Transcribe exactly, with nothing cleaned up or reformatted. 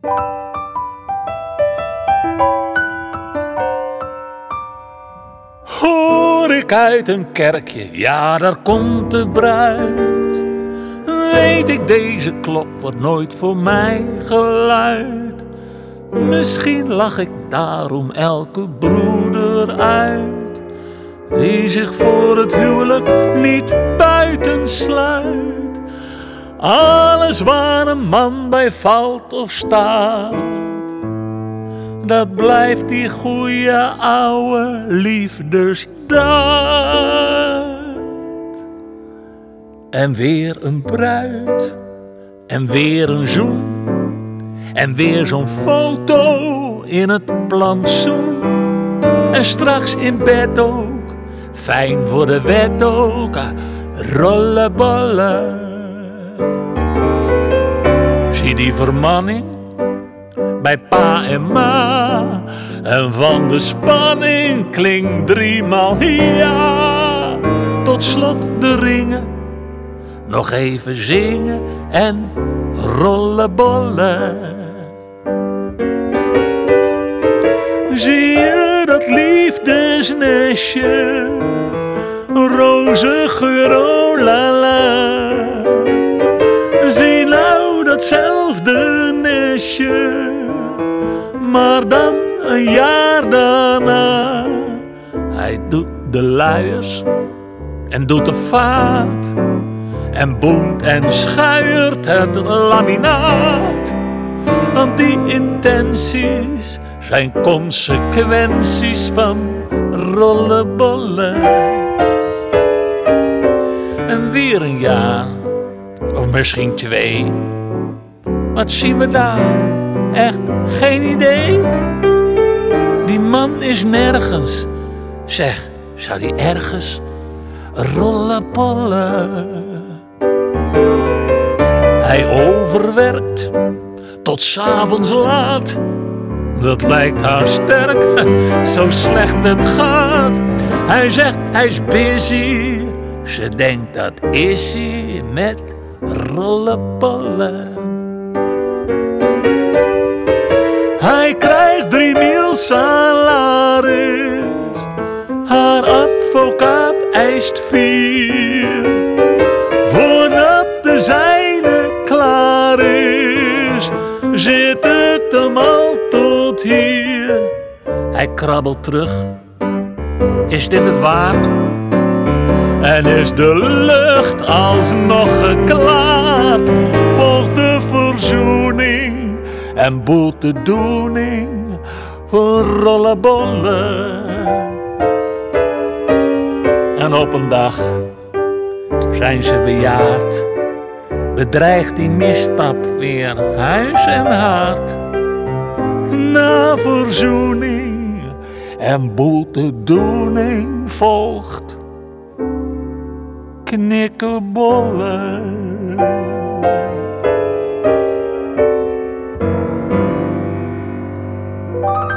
Hoor ik uit een kerkje, ja, daar komt de bruid. Weet ik, deze klok wordt nooit voor mij geluid. Misschien lach ik daarom elke broeder uit, die zich voor het huwelijk niet buitensluit. Alles waar een man bij valt of staat, dat blijft die goeie ouwe liefdesdaad. En weer een bruid, en weer een zoen, en weer zo'n foto in het plantsoen. En straks in bed ook, fijn voor de wet ook, rollenbollen. Zie die vermanning bij pa en ma, en van de spanning klinkt driemaal ja. Tot slot de ringen, nog even zingen en rollenbollen. Zie je dat liefdesnestje, roze geur, oh la la. Zie nou datzelfde nestje, maar dan een jaar daarna. Hij doet de luiers en doet de vaat, en boemt en schuiert het laminaat. Want die intenties zijn consequenties van rollenbollen. En weer een jaar, of misschien twee. Wat zien we daar? Echt geen idee. Die man is nergens. Zeg, zou die ergens rollenbollen? Hij overwerkt tot 's avonds laat. Dat lijkt haar sterk, zo slecht het gaat. Hij zegt hij is busy, ze denkt dat is hij met rollenbollen. Hij krijgt drie mil salaris, haar advocaat eist vier. Voordat de zijne klaar is, zit het hem al tot hier. Hij krabbelt terug, is dit het waard? En is de lucht alsnog geklaard? Volgt de verzoening en boelt de doening voor rollenbollen. En op een dag zijn ze bejaard, bedreigt die misstap weer huis en haard. Na verzoening en boelt de doening volgt knikkerbollen.